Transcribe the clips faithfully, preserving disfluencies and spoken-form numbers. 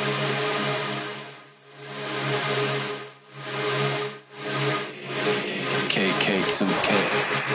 кей кей two кей.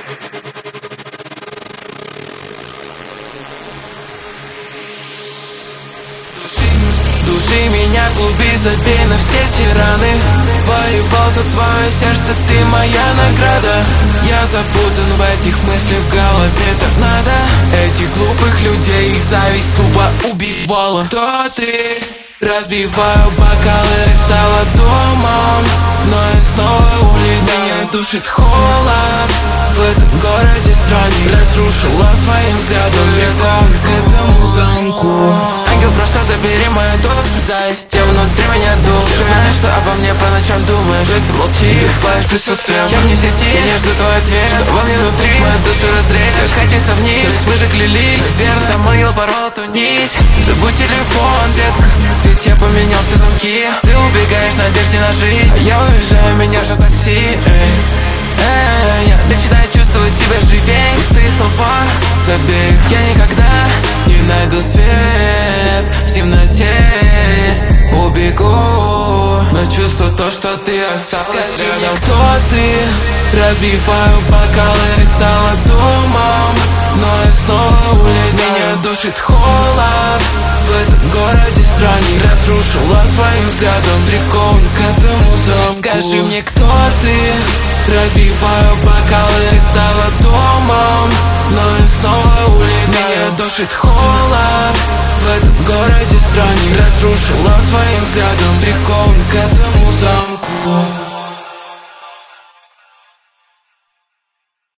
Души меня, клуби, забей на все тираны. Воевал за твое сердце, ты моя награда. Я запутан в этих мыслях, в голове торнадо. Этих глупых людей, их зависть тупо убивала. Кто ты? Разбиваю бокалы, стала домом, но я снова улетаю. Меня душит холод в этом городе стране. Разрушила своим взглядом, прикован к этому замку. Ангел, просто забери мою душу, зависть внутри меня душит. Знаешь, что обо мне по ночам думаешь, просто молчи, флеш присутствием. Я вне сети, я не жду твой ответ, что во мне внутри мою душу разрежешь. Катимся вниз, мы же клялись, верно, сам ангел порвал эту нить. Забудь телефон, детка, ведь я поменял все замки. Ты убегаешь в надежде на жизнь, а я уезжаю, меня ждет такси. Эй, эй, я начинаю чувствовать себя живей. Пустые слова забей, я никогда не найду свет в темноте. Убегу, но чувствую то, что ты осталась. Скажи мне, кто ты? Разбиваю бокалы, ты стала домом, но я снова улетаю. Меня душит холод в этом городе стране. Разрушила своим взглядом, прикован к этому замку. Скажи мне, кто ты? Разбиваю бокалы, ты стала домом, но я снова улетаю. Меня душит холод в этом городе стране. Разрушила своим взглядом, прикован к этому замку.